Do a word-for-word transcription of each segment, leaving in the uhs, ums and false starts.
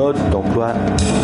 mode d'emploi.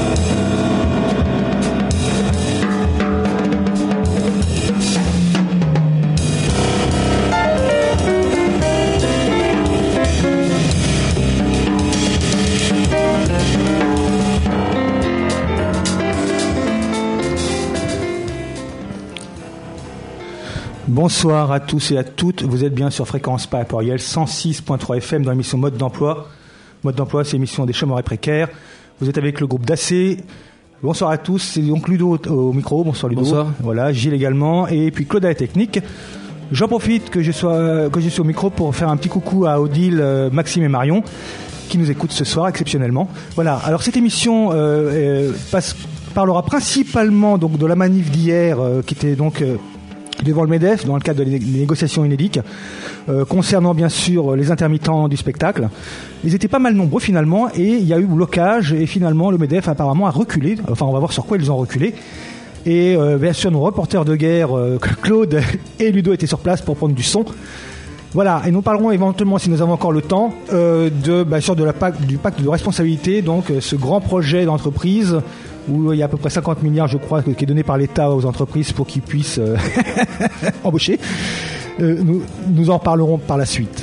Bonsoir à tous et à toutes, vous êtes bien sur Fréquence Pas Pluriel cent six point trois F M dans l'émission Mode d'emploi. Mode d'emploi, c'est l'émission des chômeurs et précaires. Vous êtes avec le groupe d'A C. Bonsoir à tous, c'est donc Ludo au micro. Bonsoir Ludo. Bonsoir. Voilà, Gilles également, et puis Claude à la technique. J'en profite que je sois, que je sois au micro pour faire un petit coucou à Odile, Maxime et Marion, qui nous écoutent ce soir exceptionnellement. Voilà, alors cette émission euh, euh, passe, parlera principalement donc, de la manif d'hier, euh, qui était donc... Euh, devant le MEDEF, dans le cadre des négociations inédites, euh, concernant bien sûr les intermittents du spectacle. Ils étaient pas mal nombreux finalement, et il y a eu blocage, et finalement le MEDEF apparemment a reculé, enfin on va voir sur quoi ils ont reculé. Et euh, bien sûr nos reporters de guerre, euh, Claude et Ludo étaient sur place pour prendre du son. Voilà, et nous parlerons éventuellement, si nous avons encore le temps, euh, de, bien sûr de la pacte, du pacte de responsabilité, donc euh, ce grand projet d'entreprise où il y a à peu près cinquante milliards, je crois, qui est donné par l'État aux entreprises pour qu'ils puissent euh, embaucher. Euh, nous, nous en reparlerons par la suite.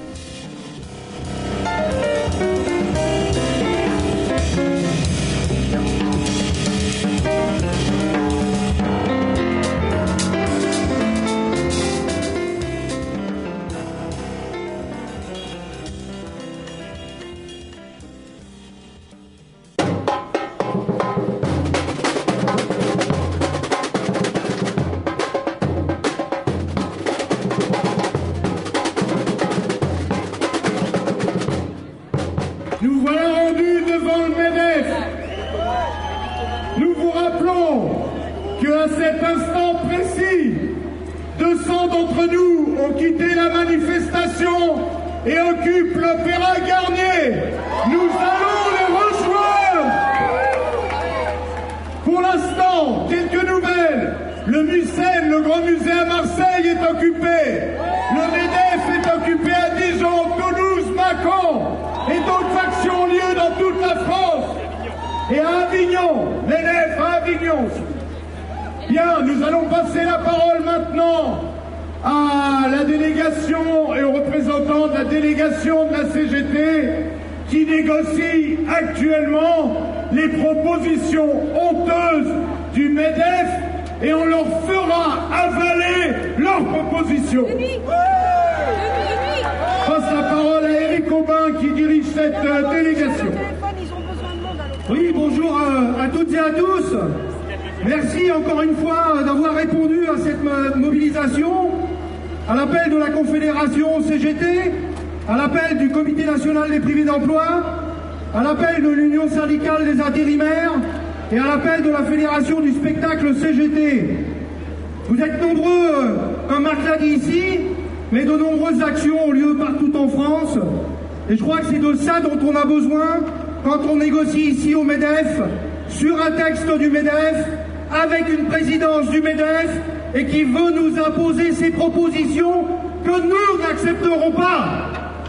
À l'appel de l'Union syndicale des intérimaires et à l'appel de la Fédération du spectacle C G T. Vous êtes nombreux, un Marc l'a dit ici, mais de nombreuses actions ont lieu partout en France. Et je crois que c'est de ça dont on a besoin quand on négocie ici au MEDEF, sur un texte du MEDEF, avec une présidence du MEDEF, et qui veut nous imposer ses propositions que nous n'accepterons pas.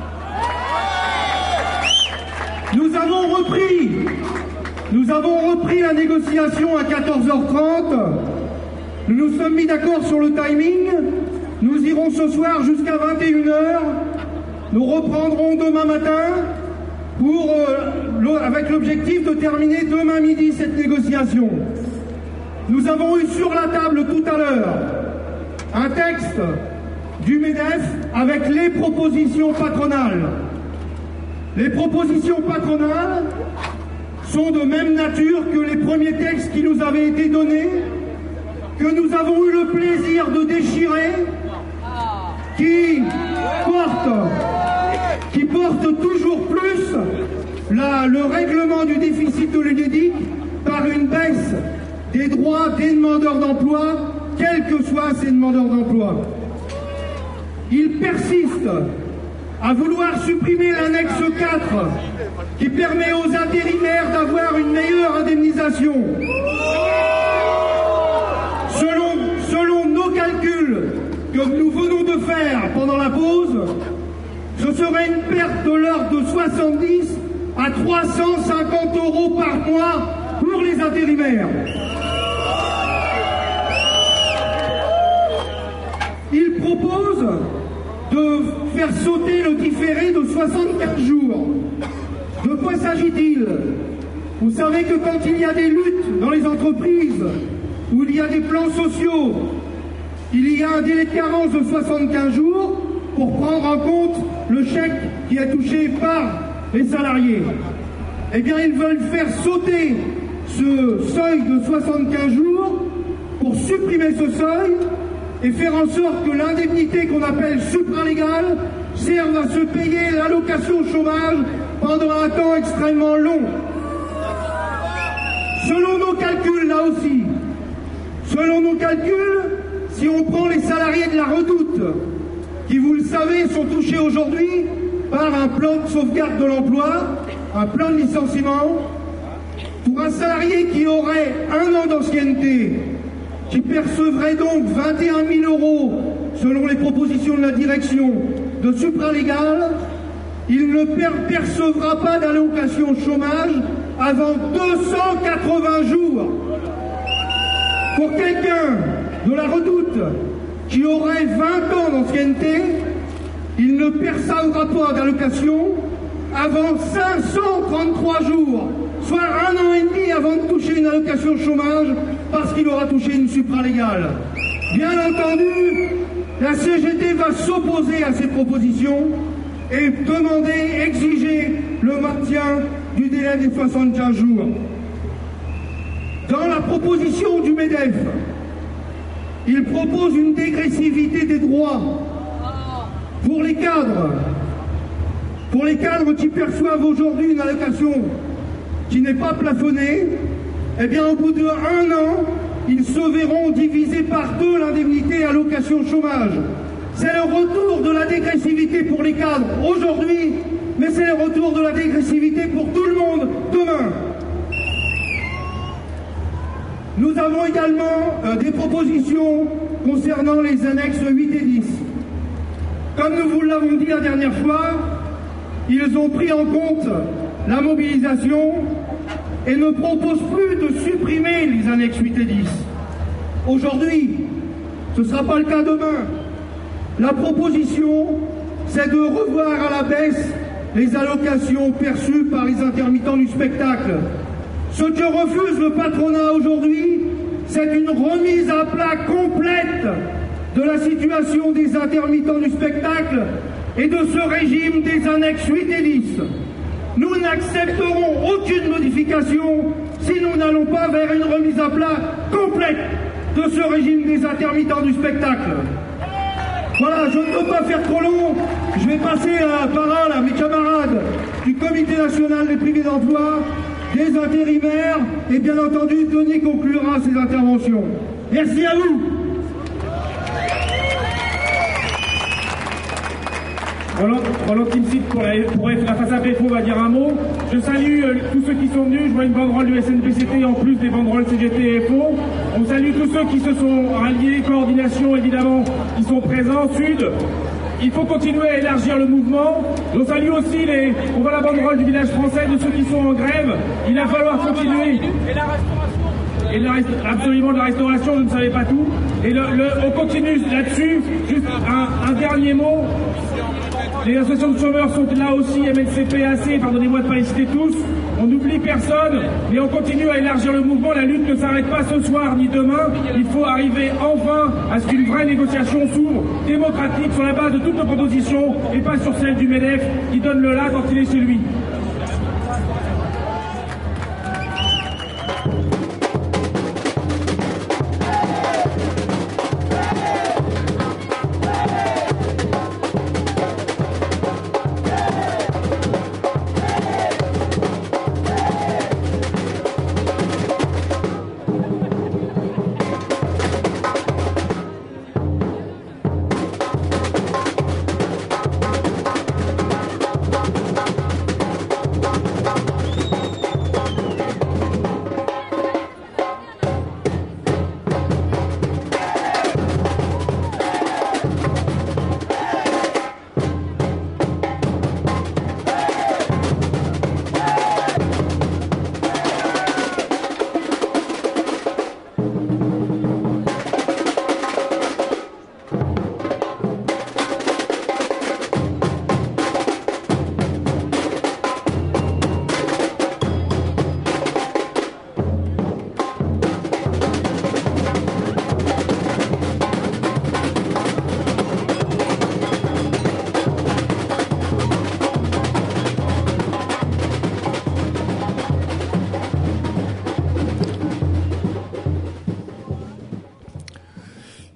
Nous avons repris, nous avons repris la négociation à quatorze heures trente. Nous nous sommes mis d'accord sur le timing. Nous irons ce soir jusqu'à vingt et une heures. Nous reprendrons demain matin pour, euh, avec l'objectif de terminer demain midi cette négociation. Nous avons eu sur la table tout à l'heure un texte du MEDEF avec les propositions patronales. Les propositions patronales sont de même nature que les premiers textes qui nous avaient été donnés, que nous avons eu le plaisir de déchirer, qui portent, qui portent toujours plus la, le règlement du déficit de l'UNEDIC par une baisse des droits des demandeurs d'emploi, quels que soient ces demandeurs d'emploi. Ils persistent à vouloir supprimer l'annexe quatre qui permet aux intérimaires d'avoir une meilleure indemnisation. Selon, selon nos calculs que nous venons de faire pendant la pause, ce serait une perte de l'ordre de soixante-dix à trois cent cinquante euros par mois pour les intérimaires. Il propose de faire sauter le différé de soixante-quinze jours. De quoi s'agit-il? Vous savez que quand il y a des luttes dans les entreprises, où il y a des plans sociaux, il y a un délai de carence de soixante-quinze jours pour prendre en compte le chèque qui est touché par les salariés. Eh bien, ils veulent faire sauter ce seuil de soixante-quinze jours pour supprimer ce seuil et faire en sorte que l'indemnité qu'on appelle supralégale serve à se payer l'allocation chômage pendant un temps extrêmement long. Selon nos calculs, là aussi, selon nos calculs, si on prend les salariés de la Redoute, qui, vous le savez, sont touchés aujourd'hui par un plan de sauvegarde de l'emploi, un plan de licenciement, pour un salarié qui aurait un an d'ancienneté, qui percevrait donc vingt et un mille euros, selon les propositions de la direction, de supralégal, il ne per percevra pas d'allocation chômage avant deux cent quatre-vingts jours. Pour quelqu'un de la Redoute qui aurait vingt ans d'ancienneté, il ne percevra pas d'allocation avant cinq cent trente-trois jours, soit un an et demi avant de toucher une allocation chômage parce qu'il aura touché une supralégale. Bien entendu, la C G T va s'opposer à ces propositions et demander, exiger le maintien du délai des soixante-quinze jours. Dans la proposition du MEDEF, il propose une dégressivité des droits pour les cadres. Pour les cadres qui perçoivent aujourd'hui une allocation qui n'est pas plafonnée, eh bien au bout de un an, ils se verront diviser par deux l'indemnité allocation chômage. C'est le retour de la dégressivité pour les cadres aujourd'hui, mais c'est le retour de la dégressivité pour tout le monde demain. Nous avons également euh, des propositions concernant les annexes huit et dix. Comme nous vous l'avons dit la dernière fois, ils ont pris en compte la mobilisation et ne proposent plus de supprimer les annexes huit et dix. Aujourd'hui, ce ne sera pas le cas demain. La proposition, c'est de revoir à la baisse les allocations perçues par les intermittents du spectacle. Ce que refuse le patronat aujourd'hui, c'est une remise à plat complète de la situation des intermittents du spectacle et de ce régime des annexes huit et dix. Nous n'accepterons aucune modification si nous n'allons pas vers une remise à plat complète de ce régime des intermittents du spectacle. Voilà, je ne veux pas faire trop long, je vais passer la parole à mes camarades du Comité national des privés d'emploi, des intérimaires, et bien entendu, Denis conclura ses interventions. Merci à vous. Roland, Roland Timsit pour la, pour la face à P F O va dire un mot. Je salue euh, tous ceux qui sont venus. Je vois une banderole du S N P C T en plus des banderoles C G T et F O. On salue tous ceux qui se sont ralliés, coordination évidemment, qui sont présents. Sud, il faut continuer à élargir le mouvement. On salue aussi les, on voit la banderole du village français de ceux qui sont en grève. Il va falloir continuer. Et la restauration. Et la rest... absolument de la restauration, je ne savais pas tout. Et le, le, on continue là-dessus. Juste un, un dernier mot. Les associations de chômeurs sont là aussi, M N C P, A C, pardonnez-moi de ne pas les citer tous. On n'oublie personne, mais on continue à élargir le mouvement. La lutte ne s'arrête pas ce soir ni demain. Il faut arriver enfin à ce qu'une vraie négociation s'ouvre, démocratique, sur la base de toutes nos propositions, et pas sur celle du MEDEF qui donne le là quand il est chez lui.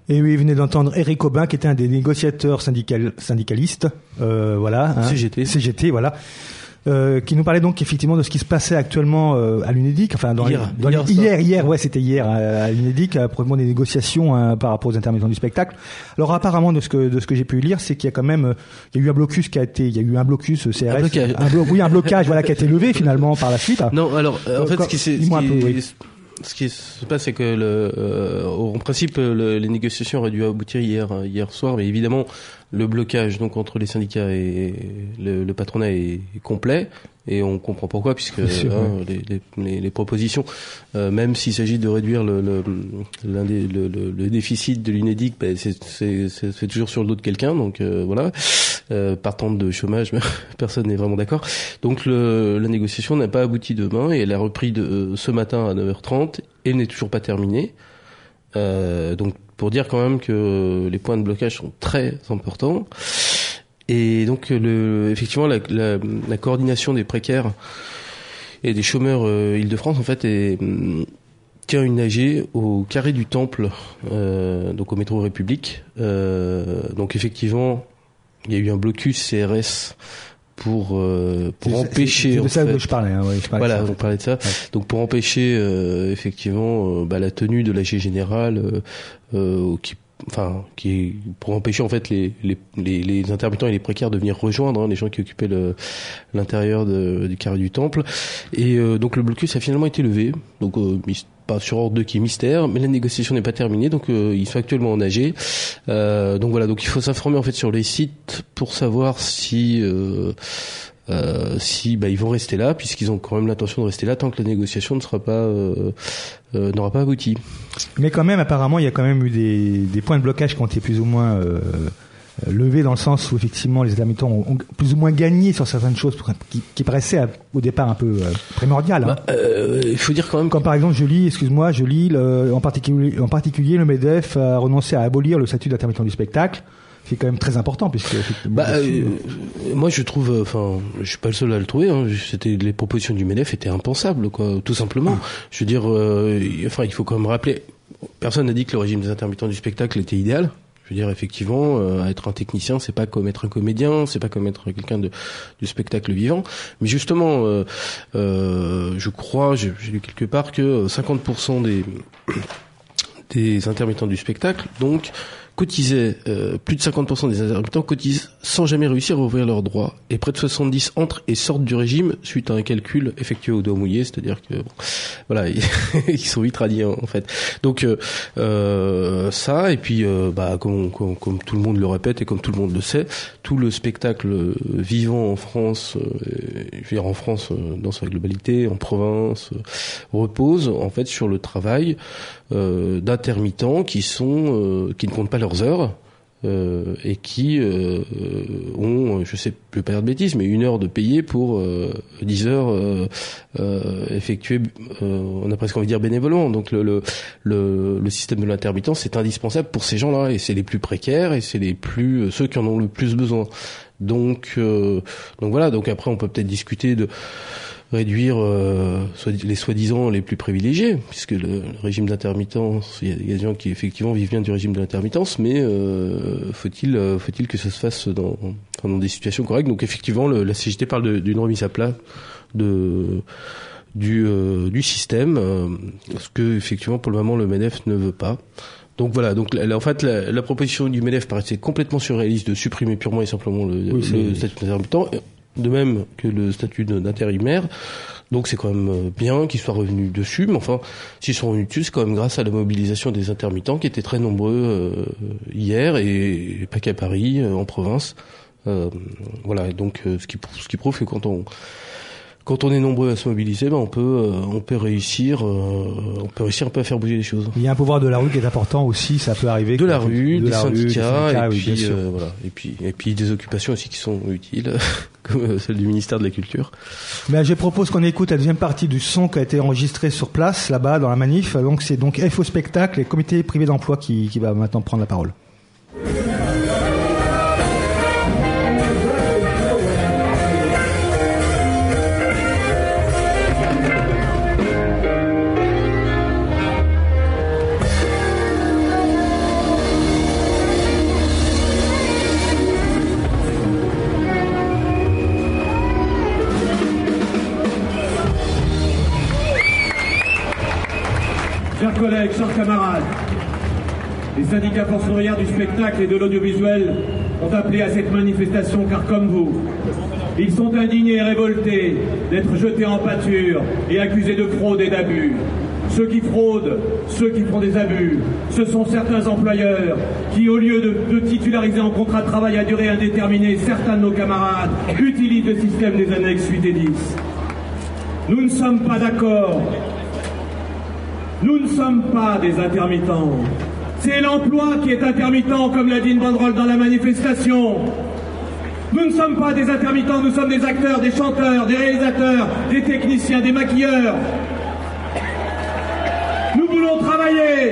Et oui, vous venez d'entendre Éric Aubin, qui était un des négociateurs syndical, syndicalistes, euh, voilà, hein, C G T, C G T, voilà, euh, qui nous parlait donc effectivement de ce qui se passait actuellement euh, à l'Unédic, enfin dans hier, les, dans hier, les, hier, hier, ouais, c'était hier euh, à l'Unédic, à propos des négociations hein, par rapport aux intermittents du spectacle. Alors apparemment, de ce que de ce que j'ai pu lire, c'est qu'il y a quand même, il y a eu un blocus qui a été, il y a eu un blocus C R S, un blocage, un blo- oui, un blocage, voilà, qui a été levé finalement par la suite. Non, alors euh, en fait, ce qui s'est, dis-moi un peu, oui. Ce qui se passe, c'est que le, euh, en principe, le, les négociations auraient dû aboutir hier, hier soir, mais évidemment, le blocage donc entre les syndicats et le, le patronat est, est complet, et on comprend pourquoi, puisque sûr, hein, oui. les, les, les propositions, euh, même s'il s'agit de réduire le, le, l'un des, le, le, le déficit de l'Unédic, ben c'est, c'est, c'est, c'est toujours sur le dos de quelqu'un, donc euh, voilà. Euh, partant de chômage, personne n'est vraiment d'accord. Donc le, la négociation n'a pas abouti demain et elle a repris de, euh, ce matin à neuf heures trente et elle n'est toujours pas terminée. Euh, donc pour dire quand même que les points de blocage sont très importants. Et donc le, effectivement la, la, la coordination des précaires et des chômeurs euh, Île-de-France en fait est, tient une A G au carré du Temple, euh, donc au métro République. Euh, donc effectivement il y a eu un blocus C R S pour euh, pour c'est, empêcher. C'est de en ça fait, que je parlais. Hein, ouais, je parlais voilà, de ça. on parlait de ça. Ouais. Donc pour empêcher euh, effectivement euh, bah, la tenue de l'A G générale, euh, euh, qui, enfin, qui est pour empêcher en fait les les les, les intermittents et les précaires de venir rejoindre hein, les gens qui occupaient le l'intérieur de, du carré du Temple. Et euh, donc le blocus a finalement été levé. Donc euh, pas sur ordre de qui est mystère, mais la négociation n'est pas terminée, donc euh, ils sont actuellement en A G. Euh, donc voilà, donc il faut s'informer en fait sur les sites pour savoir si euh, euh, si bah ils vont rester là, puisqu'ils ont quand même l'intention de rester là tant que la négociation ne sera pas euh, euh, n'aura pas abouti. Mais quand même, apparemment, il y a quand même eu des, des points de blocage qui ont été plus ou moins euh, levés dans le sens où effectivement les intermittents ont, ont plus ou moins gagné sur certaines choses qui, qui paraissaient à, au départ un peu euh, primordiales. Hein. Bah, euh, il faut dire quand même. Comme par exemple, je lis, excuse-moi, je lis le, en particulier, en particulier le MEDEF a renoncé à abolir le statut d'intermittent du spectacle. C'est quand même très important puisque. Bah, euh, moi je trouve, enfin, je suis pas le seul à le trouver. Hein, c'était les propositions du MEDEF étaient impensables, quoi, tout simplement. Mmh. Je veux dire, euh, enfin, il faut quand même rappeler. Personne n'a dit que le régime des intermittents du spectacle était idéal. Je veux dire, effectivement, euh, être un technicien, c'est pas comme être un comédien, c'est pas comme être quelqu'un de, du spectacle vivant. Mais justement, euh, euh, je crois, j'ai, j'ai lu quelque part que cinquante pour cent des, des intermittents du spectacle, donc, cotisaient, euh, plus de cinquante pour cent des intermittents cotisent sans jamais réussir à ouvrir leurs droits. Et près de soixante-dix entrent et sortent du régime suite à un calcul effectué au doigt mouillé, c'est-à-dire que, bon, voilà, ils sont vite radiés, en fait. Donc, euh, euh, ça, et puis, euh, bah, comme, comme, comme tout le monde le répète et comme tout le monde le sait, tout le spectacle vivant en France, euh, je veux dire en France, euh, dans sa globalité, en province, euh, repose, en fait, sur le travail, euh, d'intermittents qui sont, euh, qui ne comptent pas leurs heures, euh, et qui euh, ont, je sais, je vais pas dire de bêtises, mais une heure de payer pour euh, dix heures euh, euh, effectuées, euh, on a presque envie de dire bénévolement. Donc le, le, le, le système de l'intermittence, c'est indispensable pour ces gens-là, et c'est les plus précaires, et c'est les plus ceux qui en ont le plus besoin. Donc, euh, donc voilà. Donc après, on peut peut-être discuter de réduire euh, les soi-disant les plus privilégiés, puisque le, le régime d'intermittence, il y, y a des gens qui effectivement vivent bien du régime de l'intermittence, mais euh, faut-il euh, faut-il que ça se fasse dans, enfin, dans des situations correctes. Donc effectivement, le, la C G T parle de, d'une remise à plat de du euh, du système, euh, parce que effectivement pour le moment le MEDEF ne veut pas. Donc voilà, donc la, en fait la, la proposition du MEDEF paraissait complètement surréaliste de supprimer purement et simplement le, oui, le statut d'intermittent, de même que le statut d'intérimaire. Donc c'est quand même bien qu'ils soient revenus dessus, mais enfin, s'ils sont revenus dessus, c'est quand même grâce à la mobilisation des intermittents qui étaient très nombreux euh, hier, et pas qu'à Paris, euh, en province. Euh, voilà, donc euh, ce qui ce qui prouve que quand on quand on est nombreux à se mobiliser, ben on peut euh, on peut réussir euh, on peut réussir un peu à faire bouger les choses. Il y a un pouvoir de la rue qui est important aussi, ça peut arriver. De la rue, de des la syndicats, rue, des syndicats, et oui, puis bien sûr. euh, voilà, et puis et puis des occupations aussi qui sont utiles, comme celle du ministère de la Culture. Ben, je propose qu'on écoute la deuxième partie du son qui a été enregistré sur place là-bas dans la manif. Donc c'est donc F O Spectacle et Comité privé d'emploi qui qui va maintenant prendre la parole. Chers collègues, chers camarades, les syndicats forces ouvrières du spectacle et de l'audiovisuel ont appelé à cette manifestation car, comme vous, ils sont indignés et révoltés d'être jetés en pâture et accusés de fraude et d'abus. Ceux qui fraudent, ceux qui font des abus, ce sont certains employeurs qui, au lieu de, de titulariser en contrat de travail à durée indéterminée certains de nos camarades, utilisent le système des annexes huit et dix. Nous ne sommes pas d'accord. Nous ne sommes pas des intermittents. C'est l'emploi qui est intermittent, comme l'a dit une banderole dans la manifestation. Nous ne sommes pas des intermittents, nous sommes des acteurs, des chanteurs, des réalisateurs, des techniciens, des maquilleurs. Nous voulons travailler.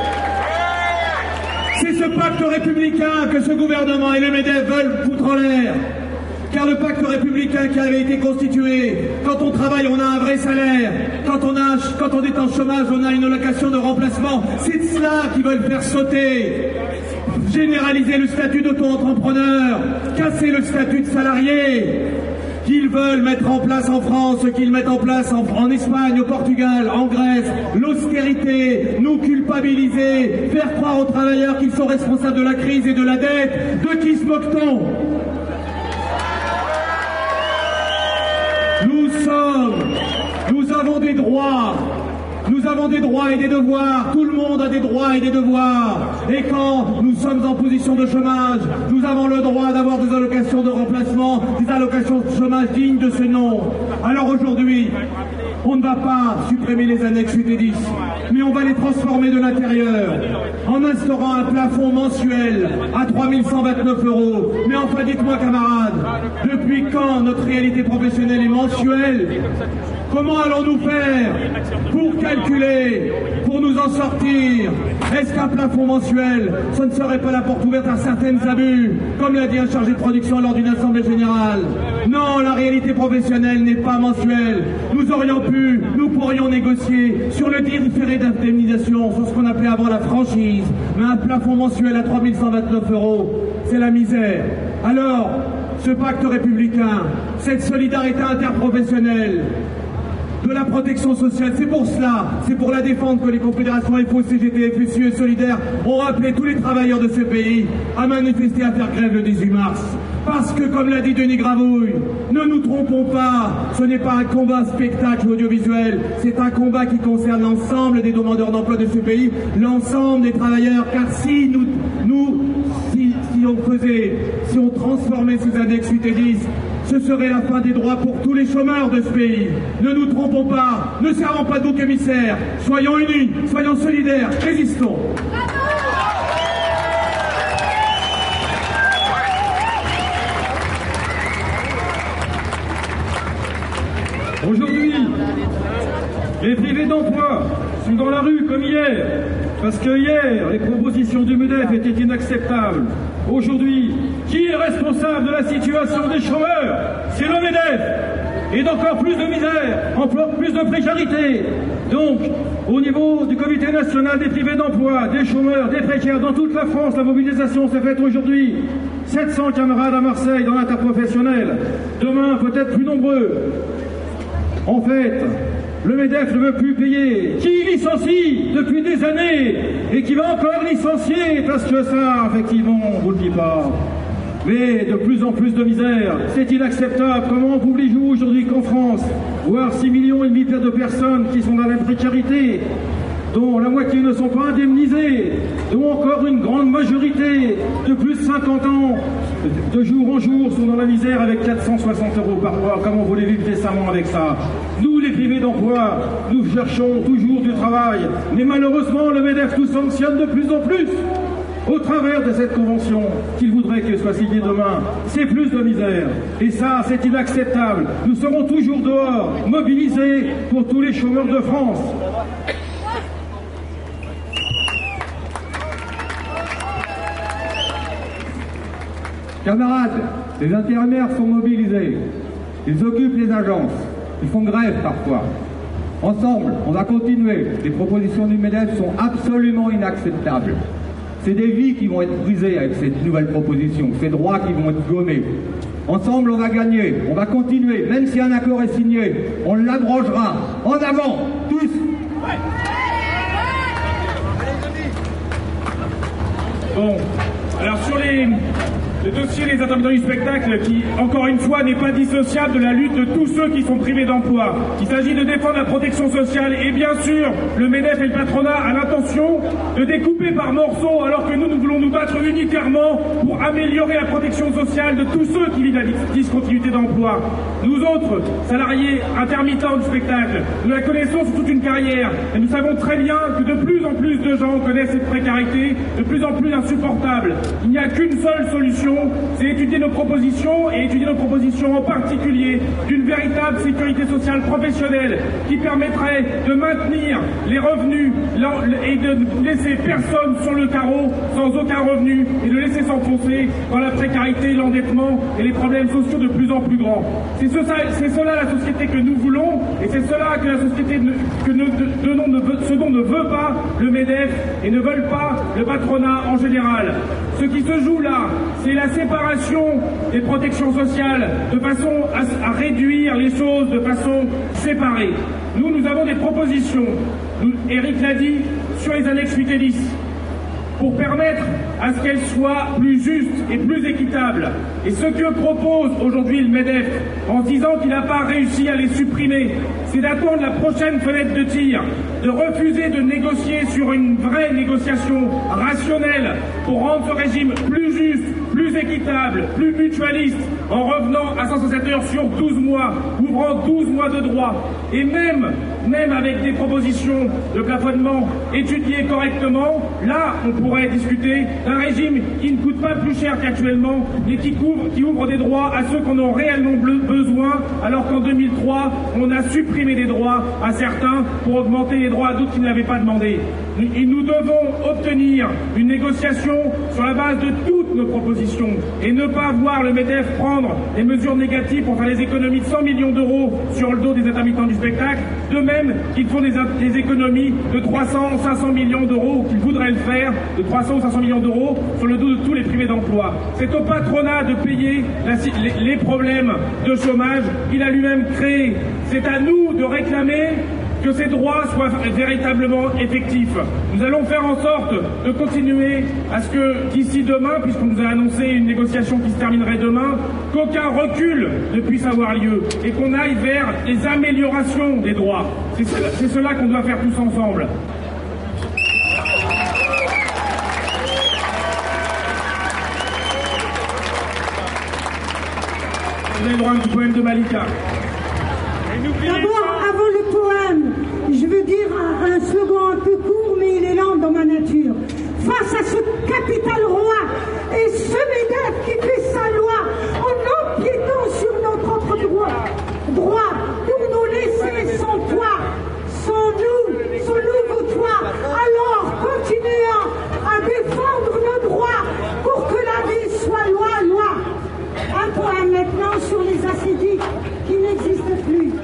C'est ce pacte républicain que ce gouvernement et le MEDEF veulent foutre en l'air. Car le pacte républicain qui avait été constitué, quand on travaille, on a un vrai salaire. Quand on, a, quand on est en chômage, on a une allocation de remplacement. C'est de cela qu'ils veulent faire sauter. Généraliser le statut d'auto-entrepreneur, casser le statut de salarié. Qu'ils veulent mettre en place en France, qu'ils mettent en place en, en Espagne, au Portugal, en Grèce, l'austérité, nous culpabiliser, faire croire aux travailleurs qu'ils sont responsables de la crise et de la dette. De qui se moque-t-on ? Nous sommes, nous avons des droits, nous avons des droits et des devoirs, tout le monde a des droits et des devoirs. Et quand nous sommes en position de chômage, nous avons le droit d'avoir des allocations de remplacement, des allocations de chômage dignes de ce nom. Alors aujourd'hui, on ne va pas supprimer les annexes huit et dix, mais on va les transformer de l'intérieur, en instaurant un plafond mensuel à trois mille cent vingt-neuf euros. Mais enfin, dites-moi, camarades, depuis quand notre réalité professionnelle est mensuelle ? Comment allons-nous faire pour calculer, pour nous en sortir? Est-ce qu'un plafond mensuel, ce ne serait pas la porte ouverte à certains abus, comme l'a dit un chargé de production lors d'une assemblée générale? Non, la réalité professionnelle n'est pas mensuelle. Nous aurions pu, nous pourrions négocier sur le différé d'indemnisation, sur ce qu'on appelait avant la franchise, mais un plafond mensuel à trois mille cent vingt-neuf euros, c'est la misère. Alors, ce pacte républicain, cette solidarité interprofessionnelle, de la protection sociale, c'est pour cela, c'est pour la défendre que les confédérations F O, C G T, F S U et Solidaires ont appelé tous les travailleurs de ce pays à manifester, à faire grève le dix-huit mars. Parce que, comme l'a dit Denis Gravouille, ne nous trompons pas, ce n'est pas un combat spectacle audiovisuel, c'est un combat qui concerne l'ensemble des demandeurs d'emploi de ce pays, l'ensemble des travailleurs, car si nous, nous si, si on faisait, si on transformait ces annexes huit et dix, ce serait la fin des droits pour tous les chômeurs de ce pays. Ne nous trompons pas, ne servons pas de bouc émissaire, soyons unis, soyons solidaires, résistons. Aujourd'hui, les privés d'emploi sont dans la rue comme hier, parce que hier, les propositions du MEDEF étaient inacceptables. Aujourd'hui, qui est responsable de la situation des chômeurs? C'est le MEDEF. Et d'encore plus de misère, encore plus de précarité. Donc, au niveau du Comité national des privés d'emploi, des chômeurs, des précaires, dans toute la France, la mobilisation s'est faite aujourd'hui. sept cents camarades à Marseille dans l'interprofessionnel. Demain, peut-être plus nombreux. En fait, le MEDEF ne veut plus payer. Qui licencie depuis des années et qui va encore licencier, parce que ça, effectivement, on ne vous le dit pas. Mais de plus en plus de misère, c'est inacceptable. Comment voulez-vous aujourd'hui qu'en France, voire six millions et demi de personnes qui sont dans la précarité, dont la moitié ne sont pas indemnisées, dont encore une grande majorité de plus de cinquante ans, de jour en jour, sont dans la misère avec quatre cent soixante euros par mois. Comment voulez-vous vivre décemment avec ça? Nous, les privés d'emploi, nous cherchons toujours du travail, mais malheureusement, le MEDEF nous sanctionne de plus en plus. Au travers de cette convention qu'il voudrait qu'elle soit signée demain, c'est plus de misère. Et ça, c'est inacceptable. Nous serons toujours dehors, mobilisés pour tous les chômeurs de France. Camarades, les intérimaires sont mobilisés. Ils occupent les agences. Ils font grève parfois. Ensemble, on va continuer. Les propositions du MEDEF sont absolument inacceptables. C'est des vies qui vont être brisées avec cette nouvelle proposition, ces droits qui vont être gommés. Ensemble, on va gagner, on va continuer, même si un accord est signé, on l'abrogera. En avant, tous. Bon, alors sur les, le dossier des intermittents du spectacle, qui, encore une fois, n'est pas dissociable de la lutte de tous ceux qui sont privés d'emploi. Il s'agit de défendre la protection sociale, et bien sûr, le MEDEF et le patronat a l'intention de découper par morceaux, alors que nous, nous voulons nous battre unitairement pour améliorer la protection sociale de tous ceux qui vivent la discontinuité d'emploi. Nous autres, salariés intermittents du spectacle, nous la connaissons sur toute une carrière, et nous savons très bien que de plus en plus de gens connaissent cette précarité, de plus en plus insupportable. Il n'y a qu'une seule solution, c'est étudier nos propositions, et étudier nos propositions en particulier d'une véritable sécurité sociale professionnelle qui permettrait de maintenir les revenus et de laisser personne sur le carreau sans aucun revenu et de laisser s'enfoncer dans la précarité, l'endettement et les problèmes sociaux de plus en plus grands. C'est ce, c'est cela la société que nous voulons, et c'est cela que la société ne, que nous donnons, ne veut, ce dont ne veut pas le MEDEF et ne veulent pas le patronat en général. Ce qui se joue là, c'est la séparation des protections sociales de façon à, à réduire les choses de façon séparée. Nous, nous avons des propositions, nous, Eric l'a dit, sur les annexes huit et dix, pour permettre à ce qu'elles soient plus justes et plus équitables. Et ce que propose aujourd'hui le MEDEF, en se disant qu'il n'a pas réussi à les supprimer, c'est d'attendre la prochaine fenêtre de tir, de refuser de négocier sur une vraie négociation rationnelle pour rendre ce régime plus juste, plus équitable, plus mutualiste, en revenant à cent soixante heures sur douze mois, ouvrant douze mois de droit. Et même, même avec des propositions de plafonnement étudiées correctement, là, on pourrait discuter d'un régime qui ne coûte pas plus cher qu'actuellement, mais qui couvre, qui ouvre des droits à ceux qu'on a réellement besoin, alors qu'en deux mille trois, on a supprimé des droits à certains pour augmenter les droits à d'autres qui ne l'avaient pas demandé. Et nous devons obtenir une négociation sur la base de toutes nos propositions et ne pas voir le MEDEF prendre des mesures négatives pour faire des économies de cent millions d'euros sur le dos des intermittents du spectacle, de même qu'ils font des, des économies de trois cents, cinq cents millions d'euros, ou qu'ils voudraient le faire, de trois cents ou cinq cents millions d'euros sur le dos de tous les privés d'emploi. C'est au patronat de payer la, les, les problèmes de chômage qu'il a lui-même créés. C'est à nous de réclamer que ces droits soient véritablement effectifs. Nous allons faire en sorte de continuer à ce que, d'ici demain, puisqu'on nous a annoncé une négociation qui se terminerait demain, qu'aucun recul ne puisse avoir lieu et qu'on aille vers les améliorations des droits. C'est cela, c'est cela qu'on doit faire tous ensemble. Vous avez le droit à un petit poème de Malika. D'abord, avant le poème, je veux dire un, un slogan un peu court, mais il est lent dans ma nature. Face à ce capital roi et ce MEDEF qui fait sa loi en empiétant sur nos propres droits, droits pour nous laisser sans toit, sans nous, sans nouveau toit. Alors, continuons à défendre nos droits pour que la vie soit loi, loi. Un poème maintenant sur les assédiques qui n'existent plus.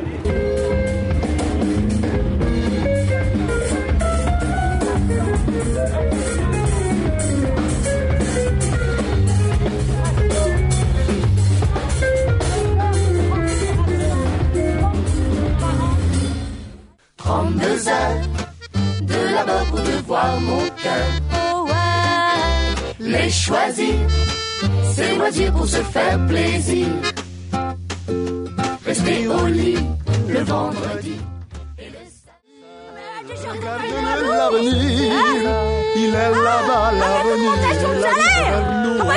trente-deux heures de la mort pour devoir mon cœur. Oh ouais. Les choisir, c'est loisir pour se faire plaisir. Rester au lit le vendredi. Regarde l'avenir, il est là-bas l'avenir. Nous,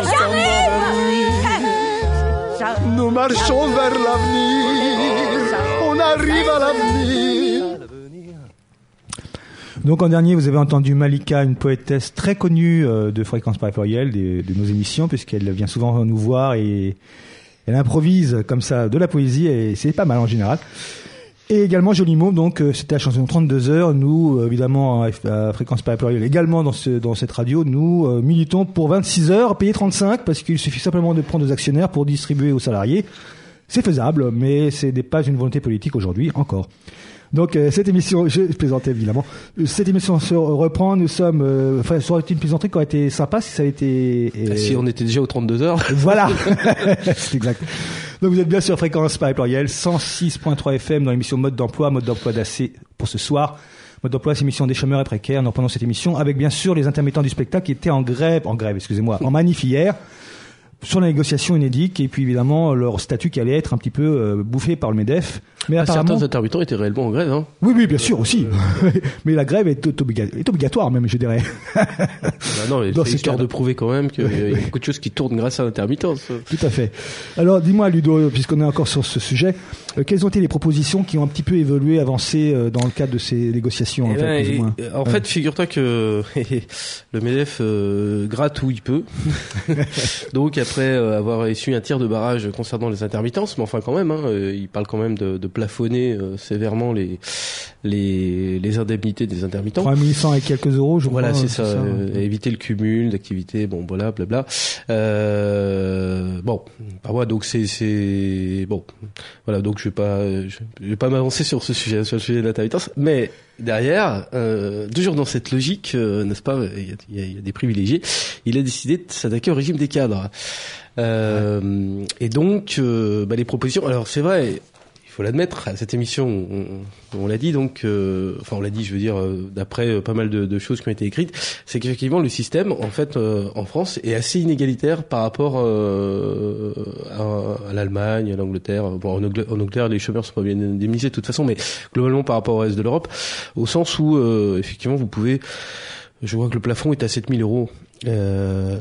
nous marchons vers l'avenir, on arrive à l'avenir. Donc en dernier, vous avez entendu Malika, une poétesse très connue euh, de Fréquence Plurielle, de, de nos émissions, puisqu'elle vient souvent nous voir et elle improvise comme ça de la poésie, et c'est pas mal en général. Et également Joli Mot, donc euh, c'était la chanson trente-deux heures. Nous, euh, évidemment, à, à Fréquence Plurielle, également dans, ce, dans cette radio, nous euh, militons pour vingt-six heures, payer trente-cinq, parce qu'il suffit simplement de prendre des actionnaires pour distribuer aux salariés. C'est faisable, mais ce n'est pas une volonté politique aujourd'hui, encore. Donc euh, cette émission, je plaisantais évidemment, cette émission se reprend, nous sommes, euh, enfin ça aurait été une plaisanterie qui aurait été sympa si ça avait été... Euh, si on était déjà aux trente-deux heures. Voilà, c'est exact. Donc vous êtes bien sur Fréquence Paris Pluriel, cent six point trois F M dans l'émission Mode d'emploi, Mode d'emploi d'A C pour ce soir. Mode d'emploi, c'est l'émission des chômeurs et précaires. Nous reprenons cette émission avec bien sûr les intermittents du spectacle qui étaient en grève, en grève, excusez-moi, en manif hier, sur la négociation inédite et puis évidemment leur statut qui allait être un petit peu euh, bouffé par le MEDEF. Mais ah, apparemment... certains intermittents étaient réellement en grève, hein. Oui, oui, bien sûr aussi. Mais la grève est, obliga- est obligatoire même, je dirais. Bah non, mais Dans c'est ces histoire cas-là. de prouver quand même qu'il y a beaucoup de choses qui tournent grâce à l'intermittence. Tout à fait. Alors, dis-moi, Ludo, puisqu'on est encore sur ce sujet, euh, quelles ont été les propositions qui ont un petit peu évolué, avancé euh, dans le cadre de ces négociations, en Eh fait, ben, plus ou moins. et, en Ouais. fait, figure-toi que le MEDEF euh, gratte où il peut. Donc, après euh, avoir essuie un tir de barrage concernant les intermittences, mais enfin quand même, hein, euh, il parle quand même de, de plafonner euh, sévèrement les, les les indemnités des intermittents. trois mille cent et quelques euros, je crois. Voilà, c'est c'est ça. ça, euh, ouais. éviter le cumul d'activités, bon, voilà, blabla. Euh, bon, bah ouais, donc c'est c'est bon, voilà, donc je vais pas je, je vais pas m'avancer sur ce sujet, sur le sujet de l'intermittence, mais derrière, euh, toujours dans cette logique, euh, n'est-ce pas, il y a, il y a- il y a des privilégiés. Il a décidé de s'attaquer au régime des cadres. Euh, ouais. Et donc, euh, bah, les propositions. Alors c'est vrai. Il faut l'admettre, à cette émission, on, on l'a dit donc, euh, enfin on l'a dit, je veux dire, euh, d'après euh, pas mal de, de choses qui ont été écrites, c'est qu'effectivement le système, en fait, euh, en France, est assez inégalitaire par rapport euh, à, à l'Allemagne, à l'Angleterre. Bon, en Angleterre, en Angleterre, les chômeurs sont pas bien indemnisés de toute façon, mais globalement par rapport au reste de l'Europe, au sens où euh, effectivement vous pouvez, je vois que le plafond est à sept mille euros. Euh,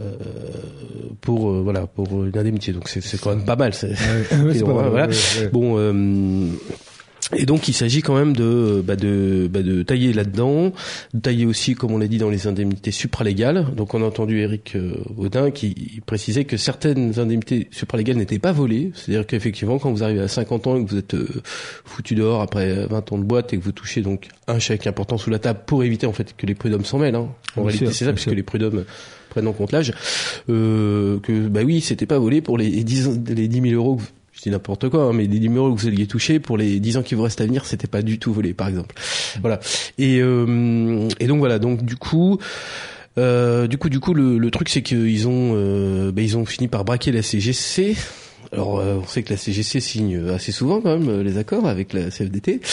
pour euh, voilà pour une indemnité, donc c'est c'est quand même pas mal, c'est, Ouais, ouais, c'est et pas bon, mal, voilà. ouais, ouais. Bon euh, et donc il s'agit quand même de bah de bah de tailler là-dedans, de tailler aussi, comme on l'a dit, dans les indemnités supralégales. Donc on a entendu Éric euh, Audin qui précisait que certaines indemnités supralégales n'étaient pas volées, c'est-à-dire qu'effectivement quand vous arrivez à cinquante ans et que vous êtes euh, foutu dehors après vingt ans de boîte et que vous touchez donc un chèque important sous la table pour éviter en fait que les prud'hommes s'en mêlent, hein. En Bien réalité sûr, c'est ça, bien puisque sûr. les prud'hommes prennent en compte l'âge, euh, que bah oui, c'était pas volé pour les dix les dix mille euros que vous, je dis n'importe quoi, hein, mais les dix mille euros que vous alliez toucher pour les dix ans qui vous restent à venir, c'était pas du tout volé, par exemple. Voilà. Et euh, et donc voilà, donc du coup euh, du coup du coup le, le truc c'est qu'ils ont euh, bah, ils ont fini par braquer la C G C. Alors, euh, on sait que la C G C signe assez souvent quand même euh, les accords avec la C F D T,